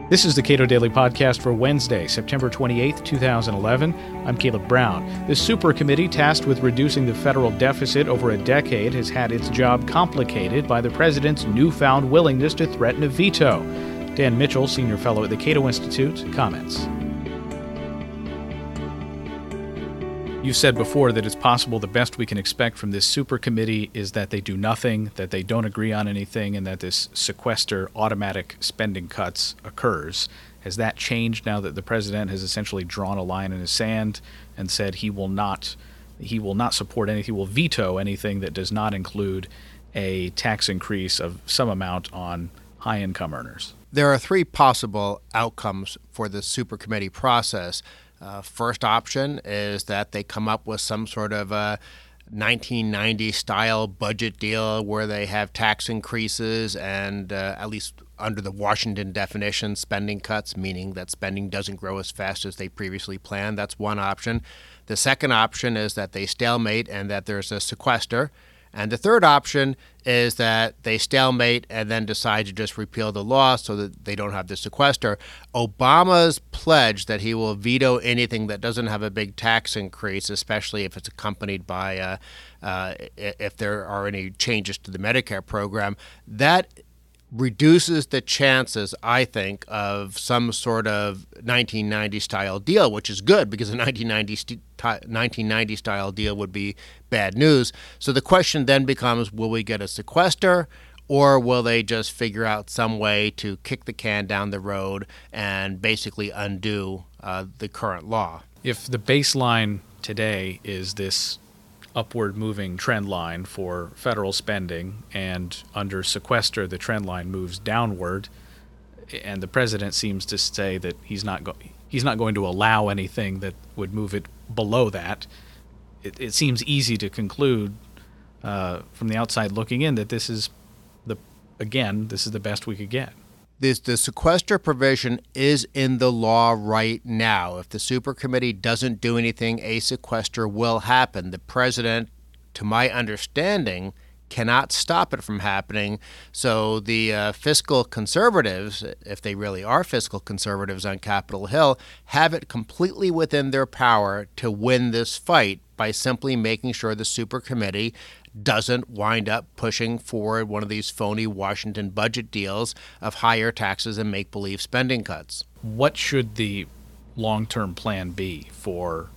This is the Cato Daily Podcast for Wednesday, September 28th, 2011. I'm Caleb Brown. The super committee tasked with reducing the federal deficit over a decade has had its job complicated by the president's newfound willingness to threaten a veto. Dan Mitchell, senior fellow at the Cato Institute, comments. You said before that it's possible the best we can expect from this super committee is that they do nothing, that they don't agree on anything, and that this sequester automatic spending cuts occurs. Has that changed now that the president has essentially drawn a line in the sand and said he will not support anything, he will veto anything that does not include a tax increase of some amount on high-income earners? There are three possible outcomes for the super committee process. First option is that they come up with some sort of a 1990-style budget deal where they have tax increases and, at least under the Washington definition, spending cuts, meaning that spending doesn't grow as fast as they previously planned. That's one option. The second option is that they stalemate and that there's a sequester. And the third option is that they stalemate and then decide to just repeal the law so that they don't have the sequester. Obama's pledge that he will veto anything that doesn't have a big tax increase, especially if it's accompanied by if there are any changes to the Medicare program, that reduces the chances, I think, of some sort of 1990-style deal, which is good because a 1990-style deal would be bad news. So the question then becomes, will we get a sequester, or will they just figure out some way to kick the can down the road and basically undo the current law? If the baseline today is this upward moving trend line for federal spending, and under sequester the trend line moves downward, and the president seems to say that he's not going to allow anything that would move it below that, it seems easy to conclude from the outside looking in that this is the best we could get. The sequester provision is in the law right now. If the super committee doesn't do anything, a sequester will happen. The president, to my understanding, cannot stop it from happening. So the fiscal conservatives, if they really are fiscal conservatives on Capitol Hill, have it completely within their power to win this fight by simply making sure the super committee doesn't wind up pushing forward one of these phony Washington budget deals of higher taxes and make-believe spending cuts. What should the long-term plan be for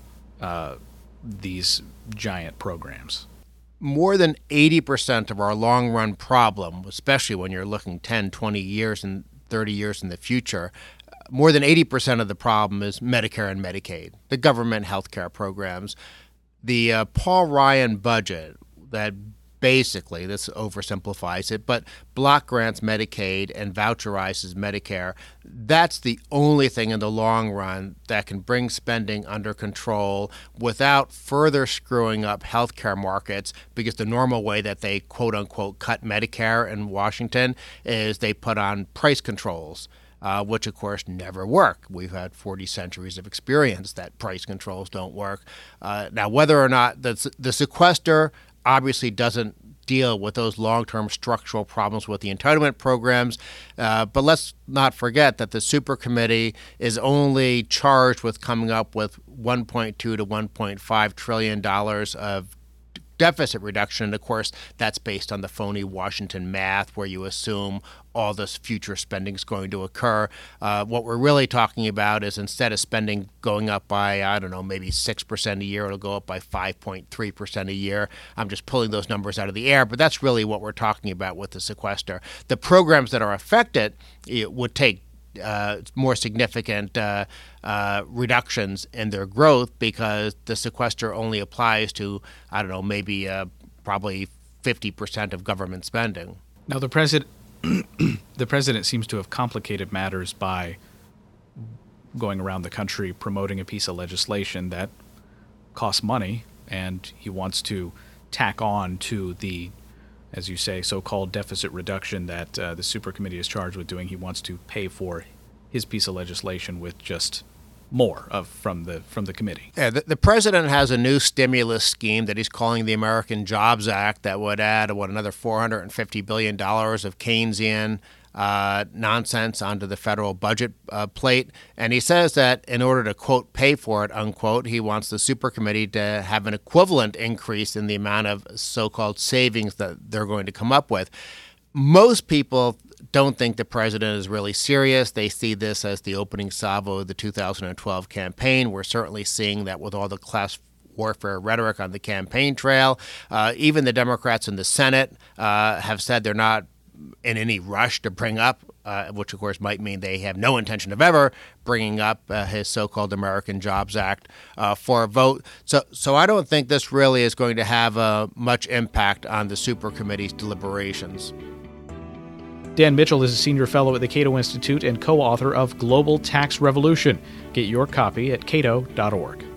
these giant programs? More than 80% of our long-run problem, especially when you're looking 10, 20 years and 30 years in the future, more than 80% of the problem is Medicare and Medicaid, the government health care programs. The Paul Ryan budget that basically, this oversimplifies it, but block grants Medicaid and voucherizes Medicare, that's the only thing in the long run that can bring spending under control without further screwing up healthcare markets, because the normal way that they quote-unquote cut Medicare in Washington is they put on price controls. Which, of course, never work. We've had 40 centuries of experience that price controls don't work. Now, whether or not the sequester obviously doesn't deal with those long-term structural problems with the entitlement programs, but let's not forget that the super committee is only charged with coming up with $1.2 to $1.5 trillion of deficit reduction. And of course, that's based on the phony Washington math where you assume all this future spending is going to occur. What we're really talking about is instead of spending going up by, maybe 6% a year, it'll go up by 5.3% a year. I'm just pulling those numbers out of the air, but that's really what we're talking about with the sequester. The programs that are affected, it would take more significant reductions in their growth because the sequester only applies to, maybe probably 50% of government spending. Now, the president seems to have complicated matters by going around the country promoting a piece of legislation that costs money, and he wants to tack on to the, as you say, so-called deficit reduction that the supercommittee is charged with doing. He wants to pay for his piece of legislation with just more from the committee. Yeah, the president has a new stimulus scheme that he's calling the American Jobs Act that would add another $450 billion of Keynesian nonsense onto the federal budget plate. And he says that in order to, quote, pay for it, unquote, he wants the supercommittee to have an equivalent increase in the amount of so-called savings that they're going to come up with. Most people don't think the president is really serious. They see this as the opening salvo of the 2012 campaign. We're certainly seeing that with all the class warfare rhetoric on the campaign trail. Even the Democrats in the Senate have said they're not in any rush to bring up, which of course might mean they have no intention of ever bringing up his so-called American Jobs Act for a vote. So I don't think this really is going to have much impact on the supercommittee's deliberations. Dan Mitchell is a senior fellow at the Cato Institute and co-author of Global Tax Revolution. Get your copy at cato.org.